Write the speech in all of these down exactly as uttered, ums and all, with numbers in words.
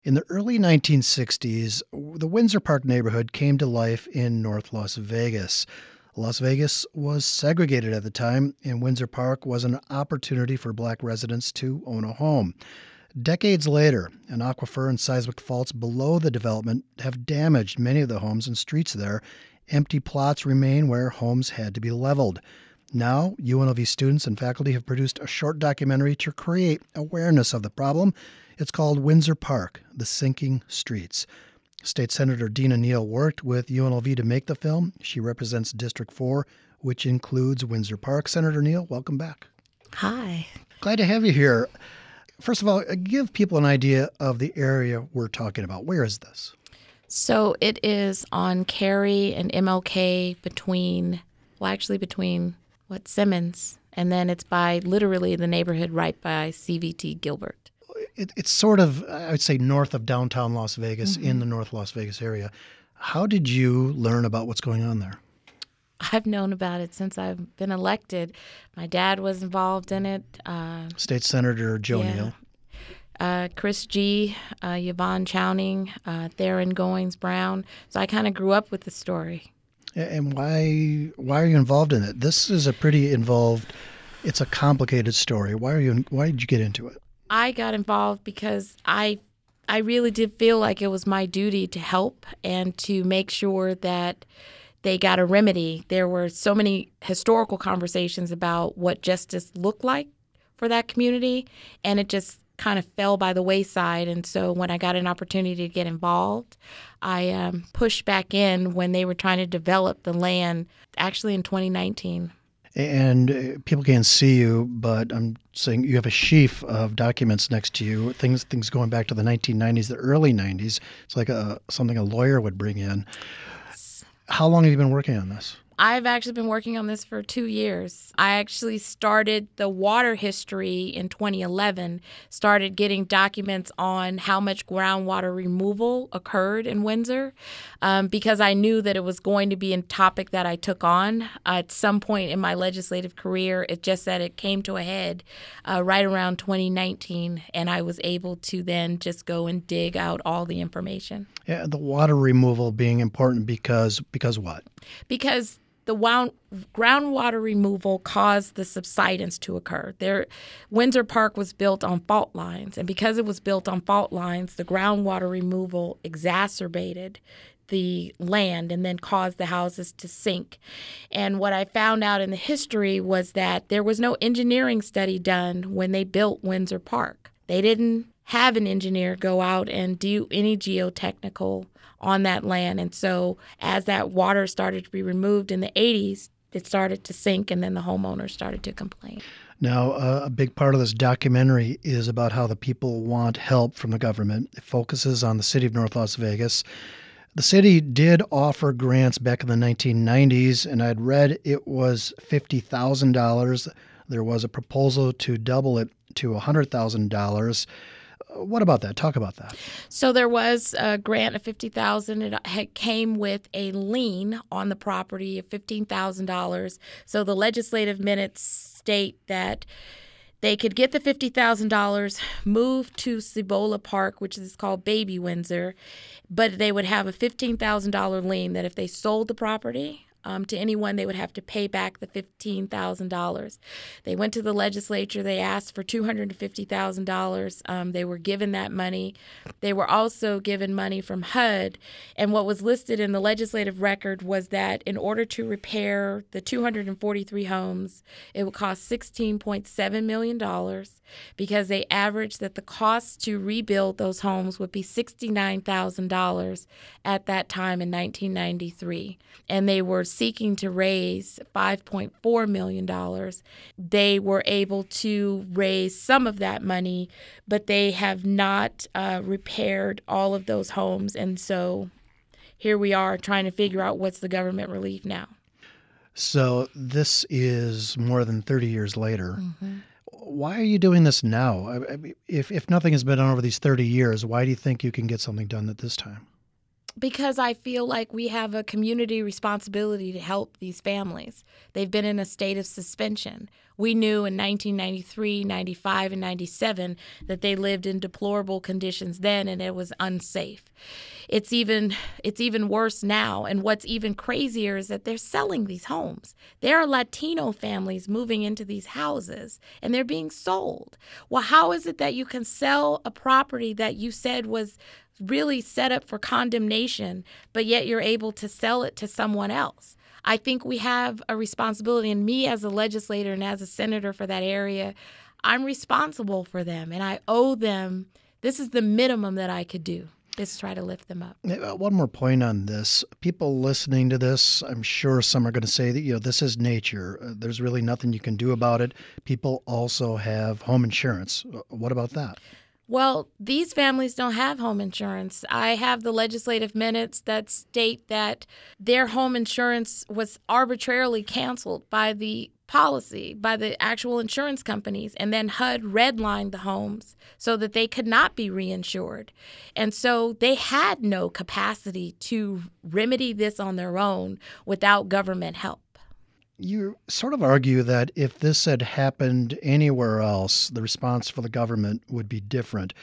In the early nineteen sixties, the Windsor Park neighborhood came to life in North Las Vegas. Las Vegas was segregated at the time, and Windsor Park was an opportunity for black residents to own a home. Decades later, an aquifer and seismic faults below the development have damaged many of the homes and streets there. Empty plots remain where homes had to be leveled. Now, U N L V students and faculty have produced a short documentary to create awareness of the problem. It's called Windsor Park, The Sinking Streets. State Senator Dina Neal worked with U N L V to make the film. She represents District four, which includes Windsor Park. Senator Neal, welcome back. Hi. Glad to have you here. First of all, give people an idea of the area we're talking about. Where is this? So it is on Cary and M L K between, well, actually between, what, Simmons, and then it's by literally the neighborhood right by C V T Gilbert. It, it's sort of, I would say, north of downtown Las Vegas, Mm-hmm. in the North Las Vegas area. How did you learn about what's going on there? I've known about it since I've been elected. My dad was involved in it. Uh, State Senator Joe yeah. Neal. Uh, Chris G., uh, Yvonne Chowning, uh, Theron Goings Brown. So I kind of grew up with the story. And why why are you involved in it? This is a pretty involved, it's a complicated story. Why are you? Why did you get into it? I got involved because I I really did feel like it was my duty to help and to make sure that they got a remedy. There were so many historical conversations about what justice looked like for that community, and it just kind of fell by the wayside. And so when I got an opportunity to get involved, I um, pushed back in when they were trying to develop the land, actually in twenty nineteen. And uh, people can't see you, but I'm saying you have a sheaf of documents next to you, things things going back to the nineteen nineties, the early nineties. It's like a, something a lawyer would bring in. How long have you been working on this? I've actually been working on this for two years. I actually started the water history in twenty eleven, started getting documents on how much groundwater removal occurred in Windsor, um, because I knew that it was going to be a topic that I took on. Uh, at some point in my legislative career, it just that it came to a head uh, right around twenty nineteen, and I was able to then just go and dig out all the information. Yeah, the water removal being important because because what? Because the wound, groundwater removal caused the subsidence to occur. There, Windsor Park was built on fault lines, and because it was built on fault lines, the groundwater removal exacerbated the land and then caused the houses to sink. And what I found out in the history was that there was no engineering study done when they built Windsor Park. They didn't have an engineer go out and do any geotechnical on that land. And so as that water started to be removed in the eighties, it started to sink, and then the homeowners started to complain. Now, uh, a big part of this documentary is about how the people want help from the government. It focuses on the city of North Las Vegas. The city did offer grants back in the nineteen nineties, and I'd read it was fifty thousand dollars. There was a proposal to double it to one hundred thousand dollars. What about that? Talk about that. So there was a grant of fifty thousand dollars. It had came with a lien on the property of fifteen thousand dollars. So the legislative minutes state that they could get the fifty thousand dollars, move to Cibola Park, which is called Baby Windsor, but they would have a fifteen thousand dollars lien that if they sold the property Um, to anyone, they would have to pay back the fifteen thousand dollars. They went to the legislature. They asked for two hundred fifty thousand dollars. Um, they were given that money. They were also given money from H U D. And what was listed in the legislative record was that in order to repair the two hundred forty-three homes, it would cost sixteen point seven million dollars, because they averaged that the cost to rebuild those homes would be sixty-nine thousand dollars at that time in nineteen ninety-three. And they were seeking to raise five point four million dollars. They were able to raise some of that money, but they have not uh, repaired all of those homes. And so here we are trying to figure out what's the government relief now. So this is more than thirty years later. Mm-hmm. Why are you doing this now? I mean, if, if nothing has been done over these thirty years, why do you think you can get something done at this time? Because I feel like we have a community responsibility to help these families. They've been in a state of suspension. We knew in nineteen ninety-three, ninety-five, and ninety-seven that they lived in deplorable conditions then, and it was unsafe. It's even it's even worse now. And what's even crazier is that they're selling these homes. There are Latino families moving into these houses, and they're being sold. Well, how is it that you can sell a property that you said was really set up for condemnation, but yet you're able to sell it to someone else? I think we have a responsibility, and me as a legislator and as a senator for that area, I'm responsible for them, and I owe them. This is the minimum that I could do, is try to lift them up. One more point on this. People listening to this, I'm sure some are going to say that, you know, this is nature. Uh, there's really nothing you can do about it. People also have home insurance. What about that? Well, these families don't have home insurance. I have the legislative minutes that state that their home insurance was arbitrarily canceled by the policy, by the actual insurance companies, and then H U D redlined the homes so that they could not be reinsured. And so they had no capacity to remedy this on their own without government help. You sort of argue that if this had happened anywhere else, the response for the government would be different.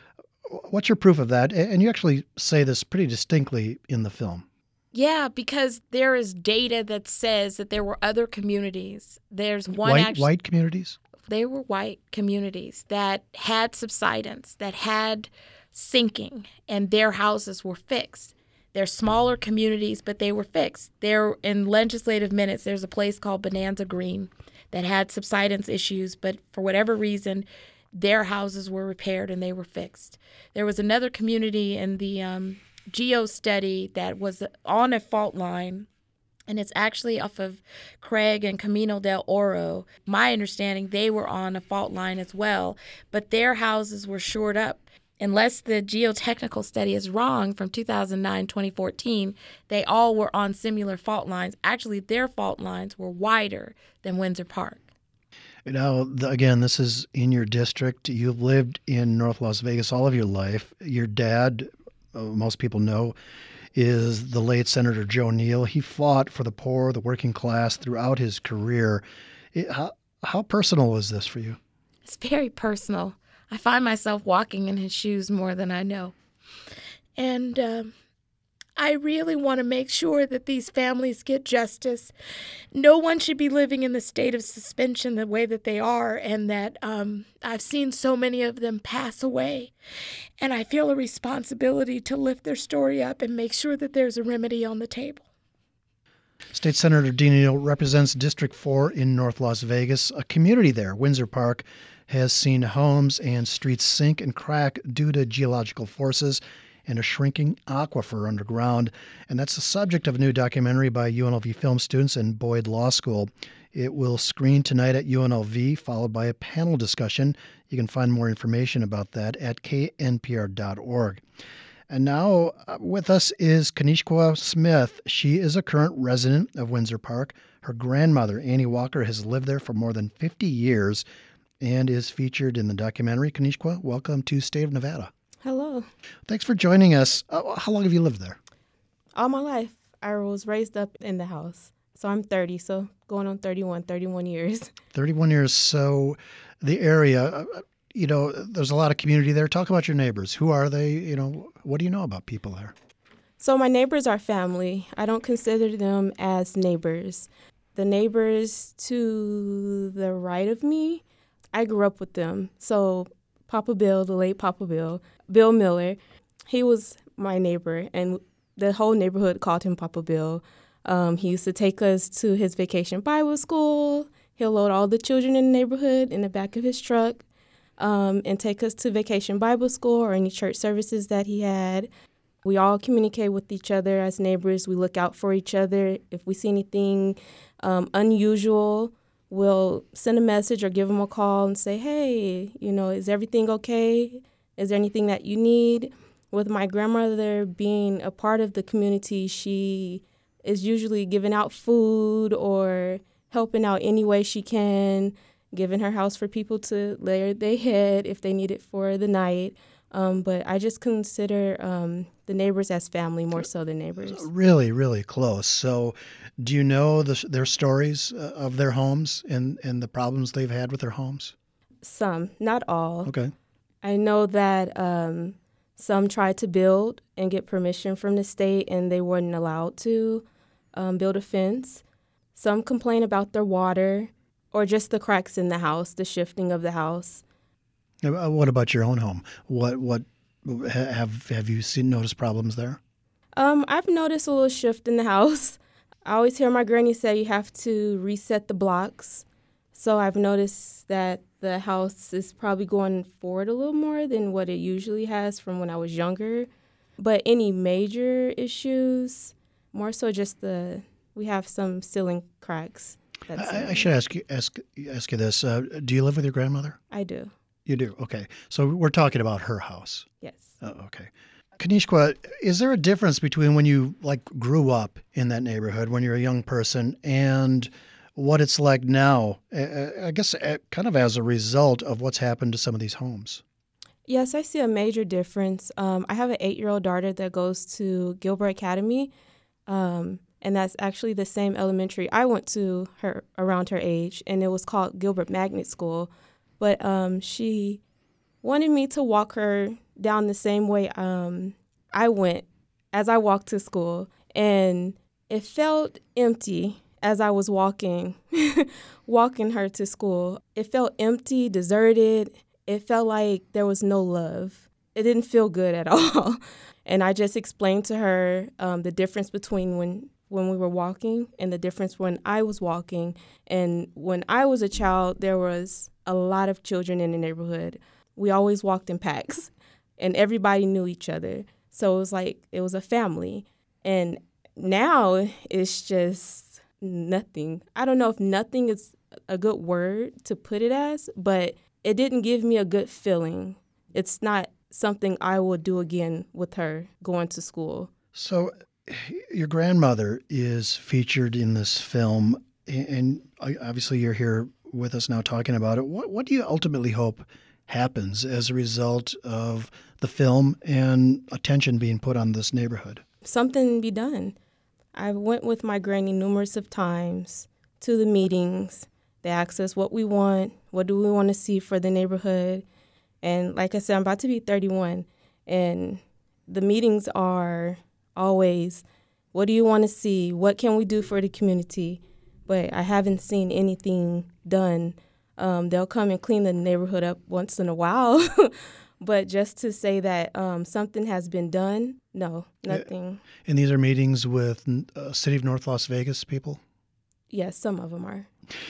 What's your proof of that? And you actually say this pretty distinctly in the film. Yeah, because there is data that says that there were other communities. There's one White, actually, white communities? They were white communities that had subsidence, that had sinking, and their houses were fixed. They're smaller communities, but they were fixed. There, in legislative minutes, there's a place called Bonanza Green that had subsidence issues, but for whatever reason, their houses were repaired and they were fixed. There was another community in the um, Geo study that was on a fault line, and it's actually off of Craig and Camino del Oro. My understanding, they were on a fault line as well, but their houses were shored up. Unless the geotechnical study is wrong from two thousand nine, twenty fourteen, they all were on similar fault lines. Actually, their fault lines were wider than Windsor Park. Now, the, again, this is in your district. You've lived in North Las Vegas all of your life. Your dad, uh, most people know, is the late Senator Joe Neal. He fought for the poor, the working class throughout his career. It, how, how personal is this for you? It's very personal. I find myself walking in his shoes more than I know. And um, I really want to make sure that these families get justice. No one should be living in the state of suspension the way that they are, and that um, I've seen so many of them pass away. And I feel a responsibility to lift their story up and make sure that there's a remedy on the table. State Senator Dean Neal represents District four in North Las Vegas. A community there, Windsor Park, has seen homes and streets sink and crack due to geological forces and a shrinking aquifer underground. And that's the subject of a new documentary by U N L V film students and Boyd Law School. It will screen tonight at U N L V, followed by a panel discussion. You can find more information about that at K N P R dot org. And now uh, with us is Kanishkwa Smith. She is a current resident of Windsor Park. Her grandmother, Annie Walker, has lived there for more than fifty years and is featured in the documentary. Kanishkwa, welcome to State of Nevada. Hello. Thanks for joining us. Uh, how long have you lived there? All my life. I was raised up in the house. So I'm thirty, so going on thirty-one, thirty-one years. thirty-one years. So the area, uh, you know, there's a lot of community there. Talk about your neighbors. Who are they? You know, what do you know about people there? So my neighbors are family. I don't consider them as neighbors. The neighbors to the right of me, I grew up with them. So Papa Bill, the late Papa Bill, Bill Miller, he was my neighbor, and the whole neighborhood called him Papa Bill. Um, he used to take us to his vacation Bible school. He'll load all the children in the neighborhood in the back of his truck um, and take us to vacation Bible school or any church services that he had. We all communicate with each other as neighbors. We look out for each other. If we see anything um, unusual, we'll send a message or give them a call and say, hey, you know, is everything okay? Is there anything that you need? With my grandmother being a part of the community, she is usually giving out food or helping out any way she can, giving her house for people to lay their head if they need it for the night. Um, but I just consider um, the neighbors as family more so than neighbors. Really, really close. So do you know the, their stories uh, of their homes and, and the problems they've had with their homes? Some, not all. Okay. I know that um, some tried to build and get permission from the state, and they weren't allowed to um, build a fence. Some complain about their water or just the cracks in the house, the shifting of the house. Uh, What about your own home? What what ha- have have you seen noticed problems there? Um, I've noticed a little shift in the house. I always hear my granny say you have to reset the blocks. So I've noticed that the house is probably going forward a little more than what it usually has from when I was younger. But any major issues, more so just the, we have some ceiling cracks. That's I, I it. should ask you ask ask you this. Uh, do you live with your grandmother? I do, You do. Okay. So we're talking about her house. yes. Oh, okay. Kanishka, is there a difference between when you like grew up in that neighborhood when you're a young person and what it's like now? uh, I guess uh, kind of as a result of what's happened to some of these homes. Yes, I see a major difference. Um, I have an eight-year-old daughter that goes to Gilbert Academy, um, and that's actually the same elementary I went to her around her age, and it was called Gilbert Magnet School. But um, she wanted me to walk her down the same way um, I went as I walked to school, and it felt empty as I was walking, walking her to school. It felt empty, deserted. It felt like there was no love. It didn't feel good at all. And I just explained to her um, the difference between when, when we were walking and the difference when I was walking. And when I was a child, there was a lot of children in the neighborhood. We always walked in packs, and everybody knew each other. So it was like it was a family. And now it's just nothing. I don't know if nothing is a good word to put it as, but it didn't give me a good feeling. It's not something I will do again with her going to school. So your grandmother is featured in this film, and obviously you're here with us now talking about it. What, what do you ultimately hope happens as a result of the film and attention being put on this neighborhood? Something be done. I went with my granny numerous of times to the meetings. They asked us what we want, what do we want to see for the neighborhood. And like I said, I'm about to be thirty-one, and the meetings are always, what do you want to see? What can we do for the community? But I haven't seen anything done. Um, they'll come and clean the neighborhood up once in a while. But just to say that um, something has been done, no, nothing. And these are meetings with uh, City of North Las Vegas people? Yes, some of them are.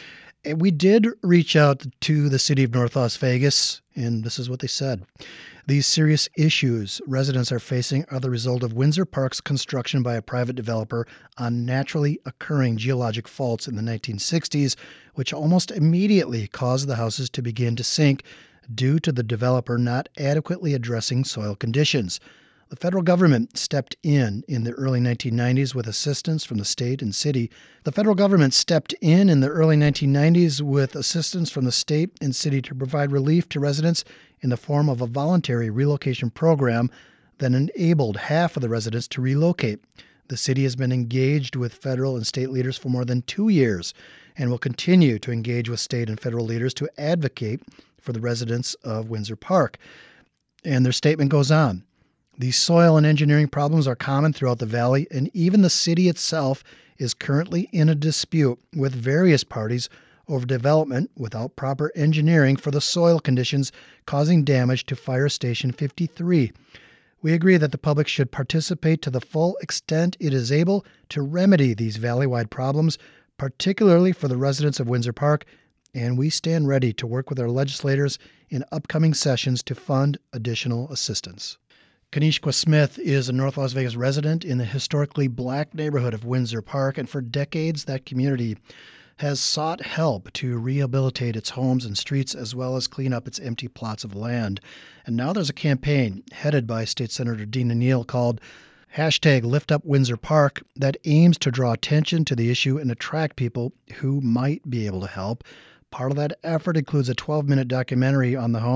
And we did reach out to the City of North Las Vegas, and this is what they said. These serious issues residents are facing are the result of Windsor Park's construction by a private developer on naturally occurring geologic faults in the nineteen sixties, which almost immediately caused the houses to begin to sink due to the developer not adequately addressing soil conditions. The federal government stepped in in the early nineteen nineties with assistance from the state and city. The federal government stepped in in the early nineteen nineties with assistance from the state and city to provide relief to residents in the form of a voluntary relocation program that enabled half of the residents to relocate. The city has been engaged with federal and state leaders for more than two years and will continue to engage with state and federal leaders to advocate for the residents of Windsor Park. And their statement goes on. These soil and engineering problems are common throughout the valley, and even the city itself is currently in a dispute with various parties over development without proper engineering for the soil conditions causing damage to Fire Station fifty-three. We agree that the public should participate to the full extent it is able to remedy these valley-wide problems, particularly for the residents of Windsor Park, and we stand ready to work with our legislators in upcoming sessions to fund additional assistance. Kanishka Smith is a North Las Vegas resident in the historically black neighborhood of Windsor Park, and for decades that community has sought help to rehabilitate its homes and streets as well as clean up its empty plots of land. And now there's a campaign headed by State Senator Dina Neal called hashtag Lift Up Windsor Park that aims to draw attention to the issue and attract people who might be able to help. Part of that effort includes a twelve-minute documentary on the homes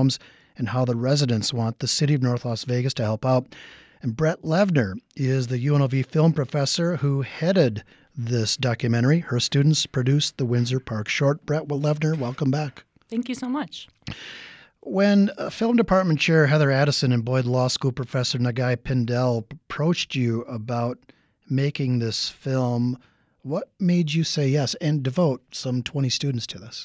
and how the residents want the city of North Las Vegas to help out. And Brett Levner is the U N L V film professor who headed this documentary. Her students produced the Windsor Park short. Brett Levner, welcome back. Thank you so much. When uh, Film Department Chair Heather Addison and Boyd Law School Professor Nagai Pindell approached you about making this film, what made you say yes and devote some twenty students to this?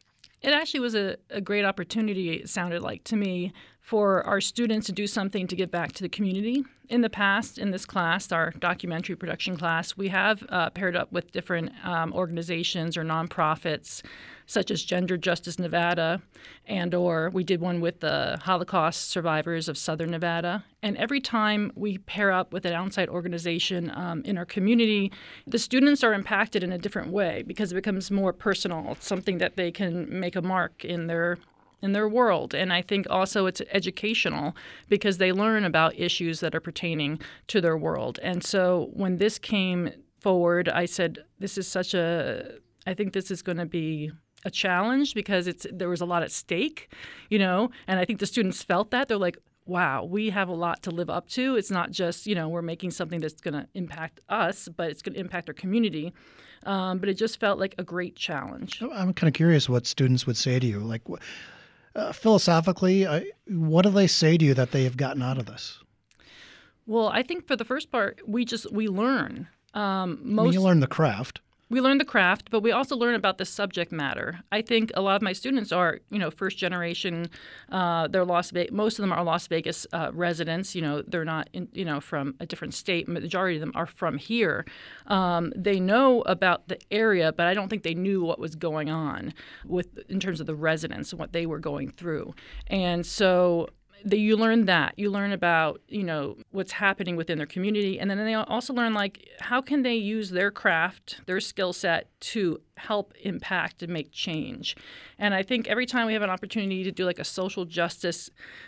It actually was a, a great opportunity, it sounded like to me, for our students to do something to give back to the community. In the past, in this class, our documentary production class, we have uh, paired up with different um, organizations or nonprofits, such as Gender Justice Nevada, and or we did one with the Holocaust survivors of Southern Nevada. And every time we pair up with an outside organization um, in our community, the students are impacted in a different way because it becomes more personal. It's something that they can make a mark in their in their world. And I think also it's educational because they learn about issues that are pertaining to their world. And so when this came forward, I said, this is such a, I think this is going to be a challenge because it's there was a lot at stake, you know, and I think the students felt that. They're like, wow, we have a lot to live up to. It's not just, you know, we're making something that's going to impact us, but it's going to impact our community. Um, but it just felt like a great challenge. I'm kind of curious what students would say to you. Like, uh, philosophically, uh, what do they say to you that they have gotten out of this? Well, I think for the first part, we just, we learn. Um, most, I mean, you learn the craft. We learn the craft, but we also learn about the subject matter. I think a lot of my students are, you know, first generation. Uh, they're Las Vegas. Most of them are Las Vegas uh, residents. You know, they're not, in, you know, from a different state. Majority of them are from here. Um, they know about the area, but I don't think they knew what was going on with in terms of the residents and what they were going through. And so The, you learn that. You learn about, you know, what's happening within their community. And then they also learn, like, how can they use their craft, their skill set to help impact and make change. And I think every time we have an opportunity to do, like, a social justice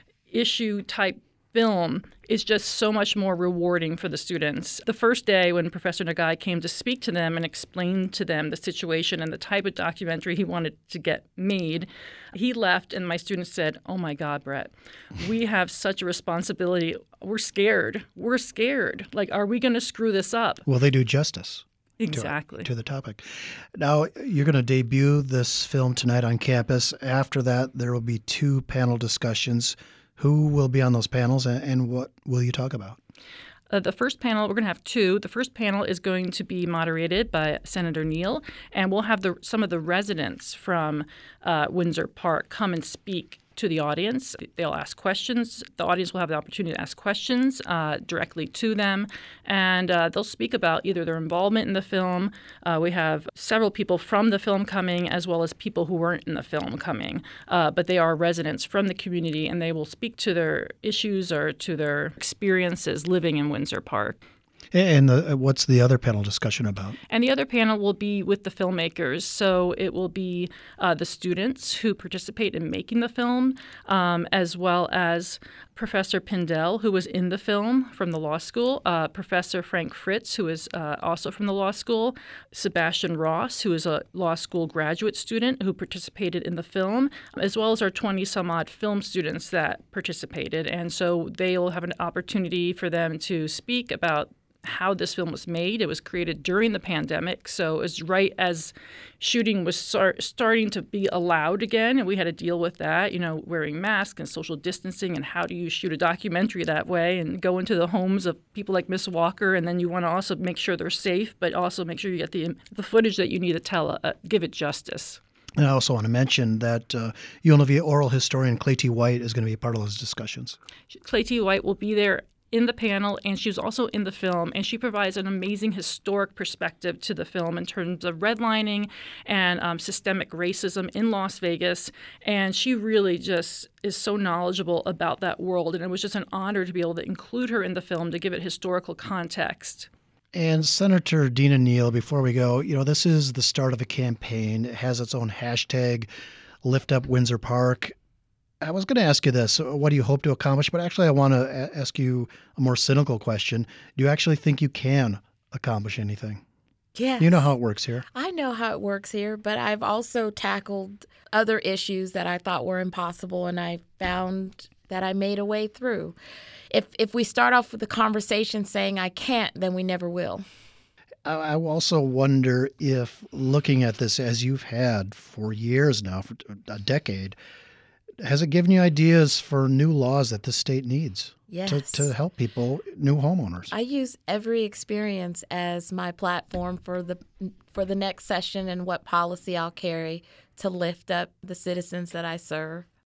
issue type film is just so much more rewarding for the students. The first day when Professor Nagai came to speak to them and explain to them the situation and the type of documentary he wanted to get made, he left and my students said, oh my God, Brett, we have such a responsibility. We're scared. We're scared. Like, are we going to screw this up? Will they do justice? Exactly. To, to the topic. Now, you're going to debut this film tonight on campus. After that, there will be two panel discussions. Who will be on those panels, and, and what will you talk about? Uh, the first panel, we're going to have two. The first panel is going to be moderated by Senator Neal, and we'll have the, some of the residents from uh, Windsor Park come and speak to the audience. They'll ask questions. The audience will have the opportunity to ask questions uh, directly to them, and uh, they'll speak about either their involvement in the film. Uh, we have several people from the film coming, as well as people who weren't in the film coming, uh, but they are residents from the community, and they will speak to their issues or to their experiences living in Windsor Park. And the, what's the other panel discussion about? And the other panel will be with the filmmakers. So it will be uh, the students who participate in making the film, um, as well as Professor Pindell, who was in the film from the law school, uh, Professor Frank Fritz, who is uh, also from the law school, Sebastian Ross, who is a law school graduate student who participated in the film, as well as our twenty-some-odd film students that participated. And so they will have an opportunity for them to speak about how this film was made. It was created during the pandemic, so it was right as shooting was start, starting to be allowed again, and we had to deal with that, you know, wearing masks and social distancing, and how do you shoot a documentary that way and go into the homes of people like Miss Walker, and then you want to also make sure they're safe, but also make sure you get the the footage that you need to tell, uh, give it justice. And I also want to mention that uh, U N L V oral historian Clay T. White is going to be a part of those discussions. Clay T. White will be there in the panel, and she was also in the film, and she provides an amazing historic perspective to the film in terms of redlining and um, systemic racism in Las Vegas, and she really just is so knowledgeable about that world, and it was just an honor to be able to include her in the film to give it historical context. And Senator Dina Neal, before we go, you know, this is the start of a campaign. It has its own hashtag, Lift Up Windsor Park. I was going to ask you this. What do you hope to accomplish? But actually, I want to ask you a more cynical question. Do you actually think you can accomplish anything? Yes. You know how it works here. I know how it works here, but I've also tackled other issues that I thought were impossible, and I found that I made a way through. If if we start off with the conversation saying I can't, then we never will. I I also wonder if looking at this as you've had for years now, for a decade, has it given you ideas for new laws that the state needs Yes. to, to help people, new homeowners? I use every experience as my platform for the for the next session and what policy I'll carry to lift up the citizens that I serve.